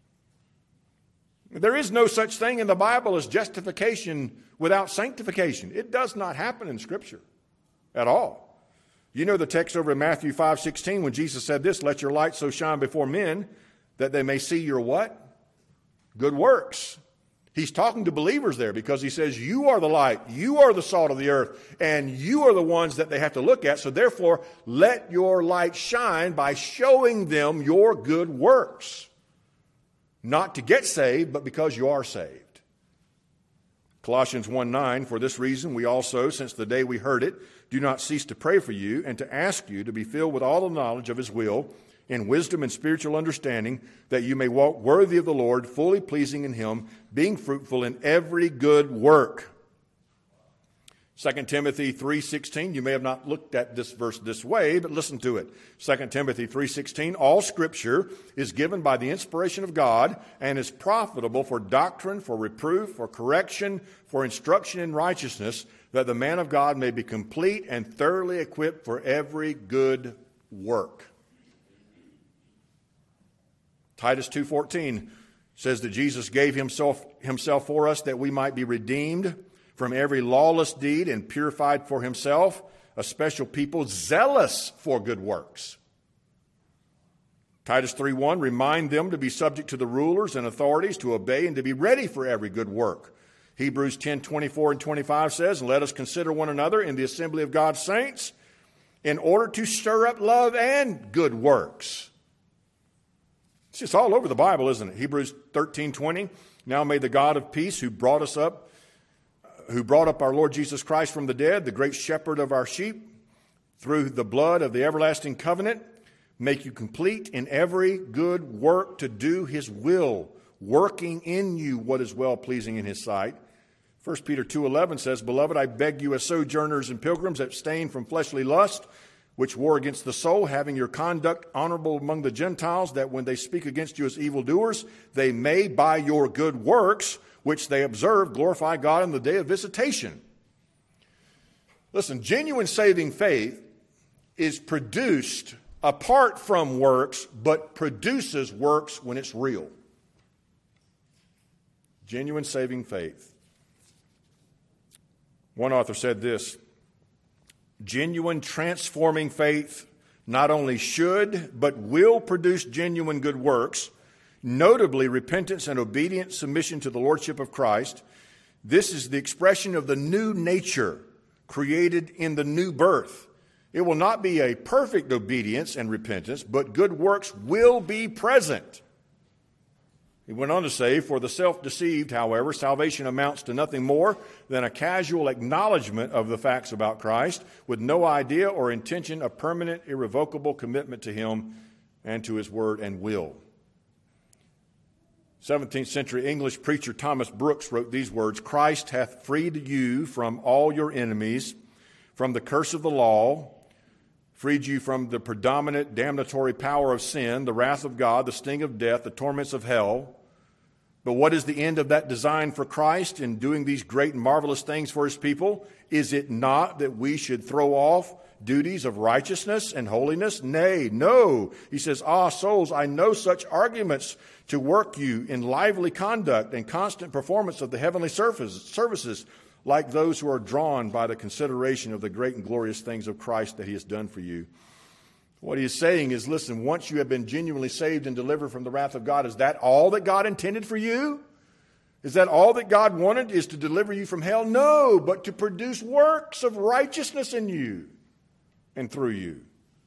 There is no such thing in the Bible as justification without sanctification. It does not happen in Scripture at all. You know the text over in Matthew five sixteen when Jesus said this, "Let your light so shine before men that they may see your" what? Good works. He's talking to believers there because he says, you are the light, you are the salt of the earth, and you are the ones that they have to look at. So therefore, let your light shine by showing them your good works. Not to get saved, but because you are saved. Colossians one nine, "For this reason we also, since the day we heard it, do not cease to pray for you and to ask you to be filled with all the knowledge of his will, in wisdom and spiritual understanding, that you may walk worthy of the Lord, fully pleasing in him, being fruitful in every good work." Second Timothy three sixteen, you may have not looked at this verse this way, but listen to it. Second Timothy three sixteen, "All Scripture is given by the inspiration of God and is profitable for doctrine, for reproof, for correction, for instruction in righteousness, that the man of God may be complete and thoroughly equipped for every good work." Titus two fourteen says that Jesus gave himself, himself for us that we might be redeemed from every lawless deed and purified for himself, a special people zealous for good works. Titus three one, "Remind them to be subject to the rulers and authorities, to obey and to be ready for every good work." Hebrews ten twenty-four and twenty-five says, "And let us consider one another in the assembly of God's saints in order to stir up love and good works." It's just all over the Bible, isn't it? Hebrews thirteen twenty, "Now may the God of peace, who brought us up, who brought up our Lord Jesus Christ from the dead, the great shepherd of our sheep, through the blood of the everlasting covenant, make you complete in every good work to do his will, working in you what is well-pleasing in his sight." First Peter two eleven says, "Beloved, I beg you as sojourners and pilgrims, abstain from fleshly lust, which war against the soul, having your conduct honorable among the Gentiles, that when they speak against you as evildoers, they may, by your good works, which they observe, glorify God in the day of visitation." Listen, genuine saving faith is produced apart from works, but produces works when it's real. Genuine saving faith. One author said this, "Genuine transforming faith not only should, but will produce genuine good works, notably repentance and obedient submission to the Lordship of Christ. This is the expression of the new nature created in the new birth. It will not be a perfect obedience and repentance, but good works will be present." He went on to say, for the self-deceived, however, salvation amounts to nothing more than a casual acknowledgement of the facts about Christ with no idea or intention of permanent, irrevocable commitment to him and to his word and will. seventeenth century English preacher Thomas Brooks wrote these words, Christ hath freed you from all your enemies, from the curse of the law, freed you from the predominant damnatory power of sin, the wrath of God, the sting of death, the torments of hell. But what is the end of that design for Christ in doing these great and marvelous things for his people? Is it not that we should throw off duties of righteousness and holiness? Nay, no. He says, ah, souls, I know such arguments to work you in lively conduct and constant performance of the heavenly services, like those who are drawn by the consideration of the great and glorious things of Christ that he has done for you. What he is saying is, listen, once you have been genuinely saved and delivered from the wrath of God, is that all that God intended for you? Is that all that God wanted, is to deliver you from hell? No, but to produce works of righteousness in you and through you.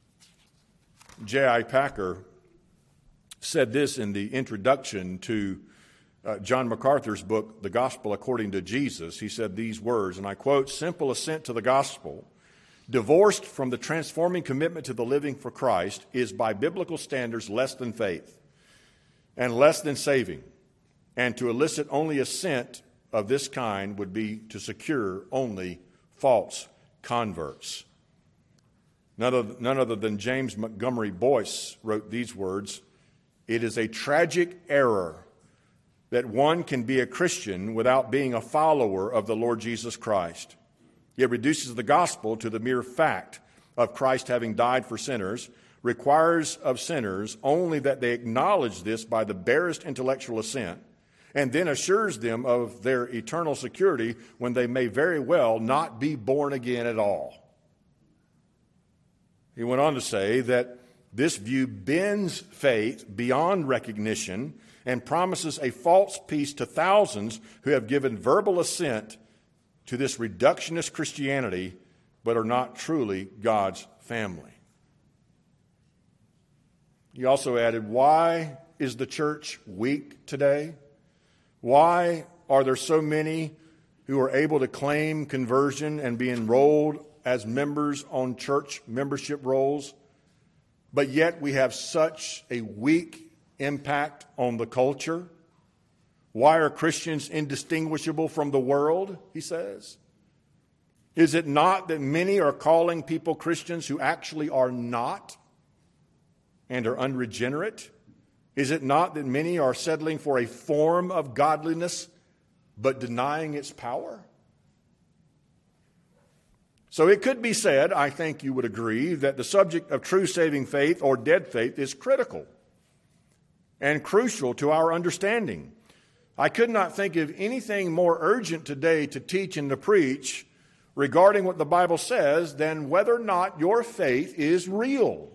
J I Packer said this in the introduction to uh, John MacArthur's book, The Gospel According to Jesus. He said these words, and I quote, simple assent to the gospel, divorced from the transforming commitment to the living for Christ, is by biblical standards less than faith and less than saving. And to elicit only assent of this kind would be to secure only false converts. None other, none other than James Montgomery Boyce wrote these words, it is a tragic error that one can be a Christian without being a follower of the Lord Jesus Christ. It reduces the gospel to the mere fact of Christ having died for sinners, requires of sinners only that they acknowledge this by the barest intellectual assent, and then assures them of their eternal security when they may very well not be born again at all. He went on to say that this view bends faith beyond recognition and promises a false peace to thousands who have given verbal assent to this reductionist Christianity, but are not truly God's family. He also added, why is the church weak today? Why are there so many who are able to claim conversion and be enrolled as members on church membership rolls, but yet we have such a weak impact on the culture? Why are Christians indistinguishable from the world, he says? Is it not that many are calling people Christians who actually are not and are unregenerate? Is it not that many are settling for a form of godliness but denying its power? So it could be said, I think you would agree, that the subject of true saving faith or dead faith is critical and crucial to our understanding. I could not think of anything more urgent today to teach and to preach regarding what the Bible says than whether or not your faith is real.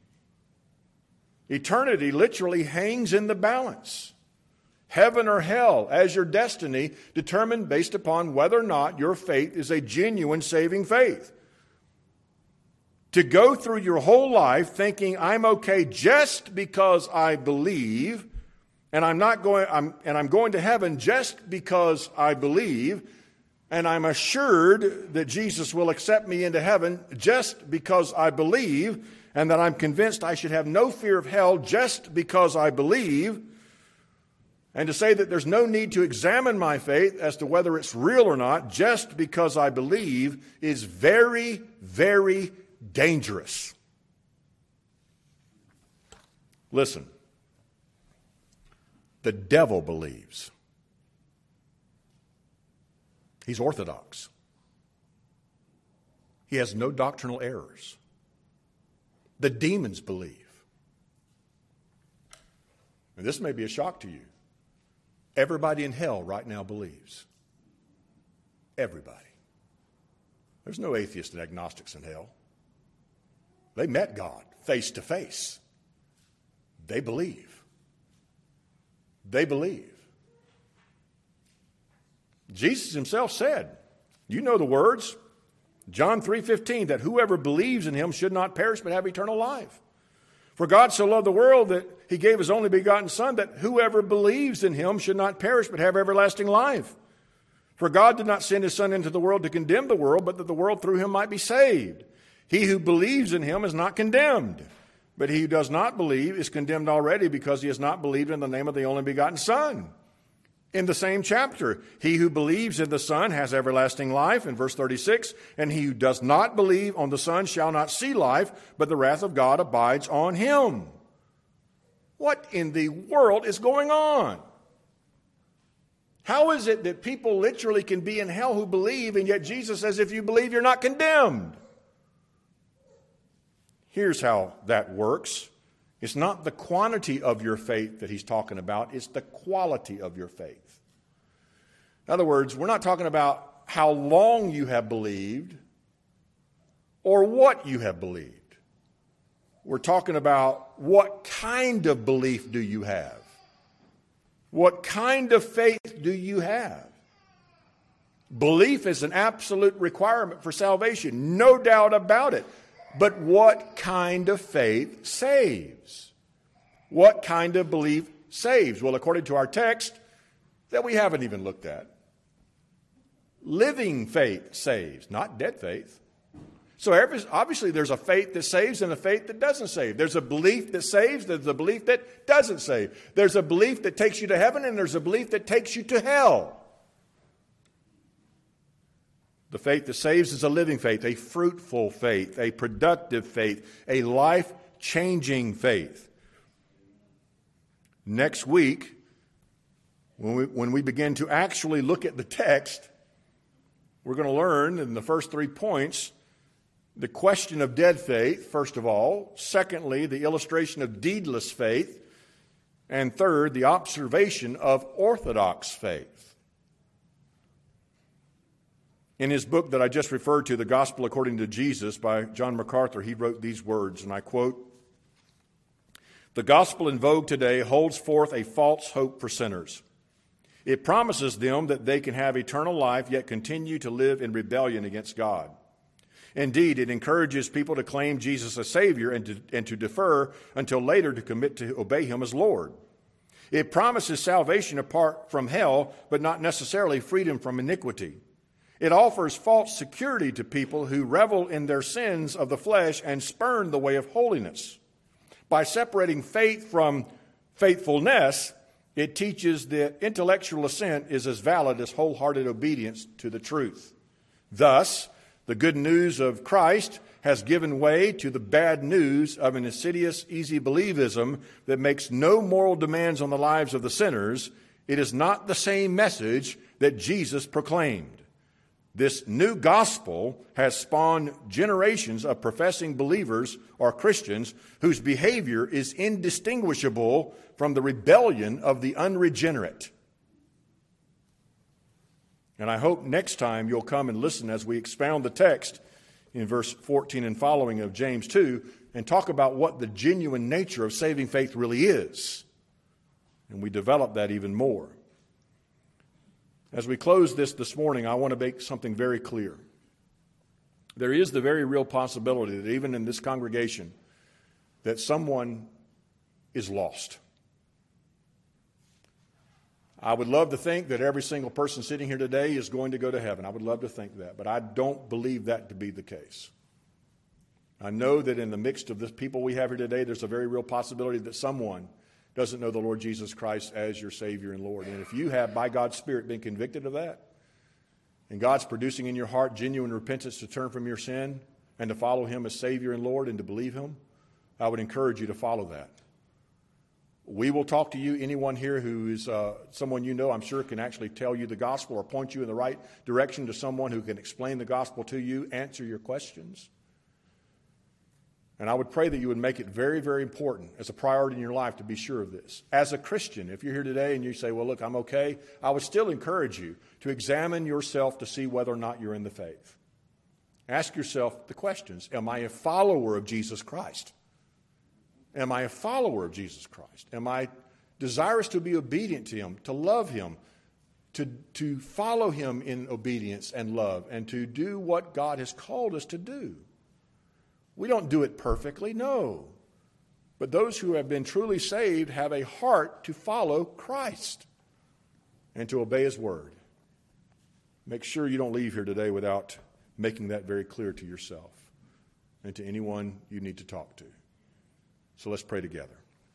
Eternity literally hangs in the balance. Heaven or hell as your destiny, determined based upon whether or not your faith is a genuine saving faith. To go through your whole life thinking I'm okay just because I believe, and I'm not going I'm and I'm going to heaven just because I believe, and I'm assured that Jesus will accept me into heaven just because I believe, and that I'm convinced I should have no fear of hell just because I believe, and to say that there's no need to examine my faith as to whether it's real or not just because I believe is very, very dangerous. Listen, the devil believes. He's orthodox. He has no doctrinal errors. The demons believe. And this may be a shock to you. Everybody in hell right now believes. Everybody. There's no atheists and agnostics in hell. They met God face to face. They believe. They believe. Jesus himself said, you know the words, John three fifteen, that whoever believes in him should not perish but have eternal life. For God so loved the world that he gave his only begotten Son, that whoever believes in him should not perish but have everlasting life. For God did not send his Son into the world to condemn the world, but that the world through him might be saved. He who believes in him is not condemned, but he who does not believe is condemned already, because he has not believed in the name of the only begotten Son. In the same chapter, he who believes in the Son has everlasting life, in verse thirty-six, and he who does not believe on the Son shall not see life, but the wrath of God abides on him. What in the world is going on? How is it that people literally can be in hell who believe, and yet Jesus says if you believe, you're not condemned? Here's how that works. It's not the quantity of your faith that he's talking about, it's the quality of your faith. In other words, we're not talking about how long you have believed or what you have believed. We're talking about what kind of belief do you have? What kind of faith do you have? Belief is an absolute requirement for salvation, no doubt about it. But what kind of faith saves? What kind of belief saves? Well, according to our text that we haven't even looked at, living faith saves, not dead faith. So every, obviously there's a faith that saves and a faith that doesn't save. There's a belief that saves, there's a belief that doesn't save. There's a belief that takes you to heaven, and there's a belief that takes you to hell. The faith that saves is a living faith, a fruitful faith, a productive faith, a life-changing faith. Next week, when we, when we begin to actually look at the text, we're going to learn in the first three points the question of dead faith, first of all. Secondly, the illustration of deedless faith. And third, the observation of orthodox faith. In his book that I just referred to, The Gospel According to Jesus by John MacArthur, he wrote these words, and I quote, "The gospel in vogue today holds forth a false hope for sinners. It promises them that they can have eternal life, yet continue to live in rebellion against God. Indeed, it encourages people to claim Jesus as Savior and to, and to defer until later to commit to obey Him as Lord. It promises salvation apart from hell, but not necessarily freedom from iniquity. It offers false security to people who revel in their sins of the flesh and spurn the way of holiness. By separating faith from faithfulness, it teaches that intellectual assent is as valid as wholehearted obedience to the truth. Thus, the good news of Christ has given way to the bad news of an insidious, easy believism that makes no moral demands on the lives of the sinners. It is not the same message that Jesus proclaimed. This new gospel has spawned generations of professing believers or Christians whose behavior is indistinguishable from the rebellion of the unregenerate. And I hope next time you'll come and listen as we expound the text in verse fourteen and following of James two and talk about what the genuine nature of saving faith really is. And we develop that even more. As we close this this morning, I want to make something very clear. There is the very real possibility that even in this congregation, that someone is lost. I would love to think that every single person sitting here today is going to go to heaven. I would love to think that, but I don't believe that to be the case. I know that in the midst of the people we have here today, there's a very real possibility that someone doesn't know the Lord Jesus Christ as your Savior and Lord. And if you have, by God's Spirit, been convicted of that, and God's producing in your heart genuine repentance to turn from your sin and to follow Him as Savior and Lord and to believe Him, I would encourage you to follow that. We will talk to you. Anyone here who is uh, someone you know, I'm sure, can actually tell you the gospel or point you in the right direction to someone who can explain the gospel to you, answer your questions. And I would pray that you would make it very, very important as a priority in your life to be sure of this. As a Christian, if you're here today and you say, well, look, I'm okay, I would still encourage you to examine yourself to see whether or not you're in the faith. Ask yourself the questions. Am I a follower of Jesus Christ? Am I a follower of Jesus Christ? Am I desirous to be obedient to Him, to love Him, to, to follow Him in obedience and love, and to do what God has called us to do? We don't do it perfectly, no. But those who have been truly saved have a heart to follow Christ and to obey his word. Make sure you don't leave here today without making that very clear to yourself and to anyone you need to talk to. So let's pray together.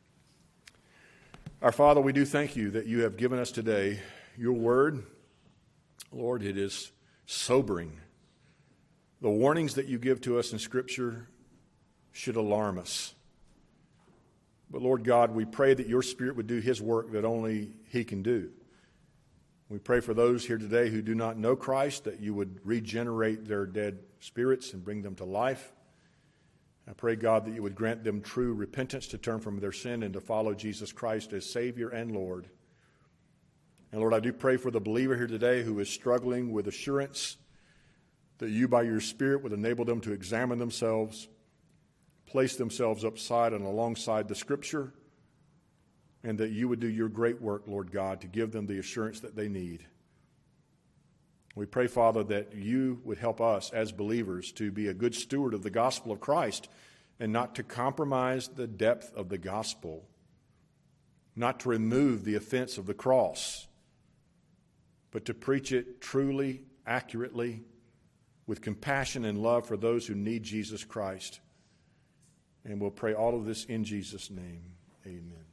Our Father, we do thank you that you have given us today your word. Lord, it is sobering. The warnings that you give to us in Scripture should alarm us. But Lord God, we pray that your Spirit would do his work that only he can do. We pray for those here today who do not know Christ, that you would regenerate their dead spirits and bring them to life. I pray, God, that you would grant them true repentance to turn from their sin and to follow Jesus Christ as Savior and Lord. And Lord, I do pray for the believer here today who is struggling with assurance that you, by your Spirit, would enable them to examine themselves, place themselves upside and alongside the Scripture, and that you would do your great work, Lord God, to give them the assurance that they need. We pray, Father, that you would help us as believers to be a good steward of the gospel of Christ and not to compromise the depth of the gospel, not to remove the offense of the cross, but to preach it truly, accurately, with compassion and love for those who need Jesus Christ. And we'll pray all of this in Jesus' name. Amen.